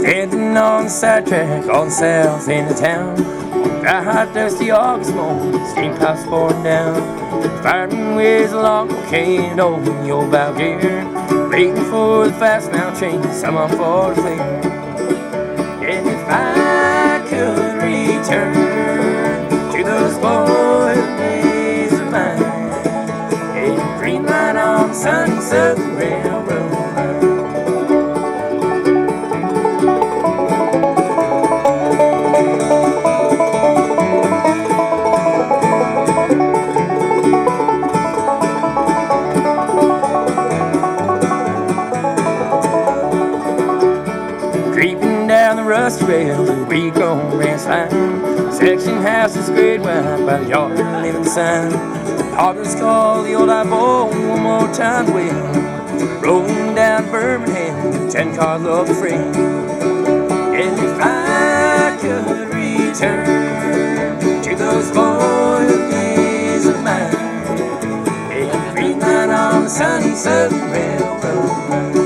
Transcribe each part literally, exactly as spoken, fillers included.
Standing on the sidetrack on the south end of town, dry hot dusty August morning, steam pipes pouring down. Fireman with a long cane holding your bow gear, waiting for the fast now train to come on for the clear. And if I could return to those boyhood days of mine, a green light on the sunny Southern Railroad line. Creeping down the rusty rails, we gon' rest line. Section houses grade wide by the yard living sign. Hoggers call the old eyeball one more time. Well, rolling down Birmingham, ten cars up the freight. And if I could return to those boyhood days of mine, a green light on the sunny Southern Railroad line.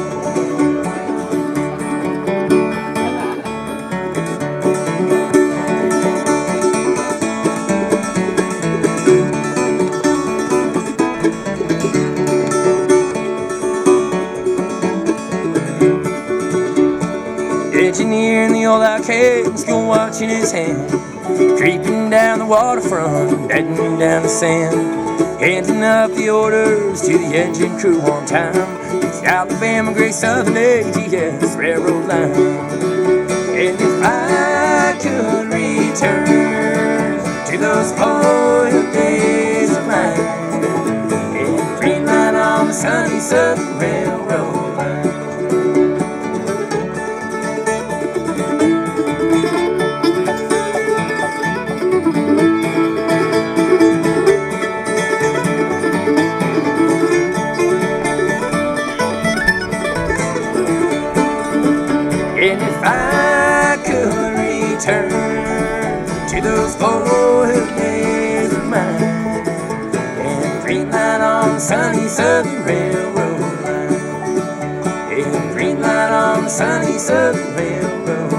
Engineer in the old arcade, still watching his hand, creeping down the waterfront, bedding down the sand, handing up the orders to the engine crew on time. It's Alabama, Great Southern A T S railroad line. And if I could return to those boyhood days of mine, a green light on the sunny Southern Railroad line. And if I could return to those boyhood days of mine, and green light on the sunny Southern Railroad line, and green light on the sunny Southern Railroad.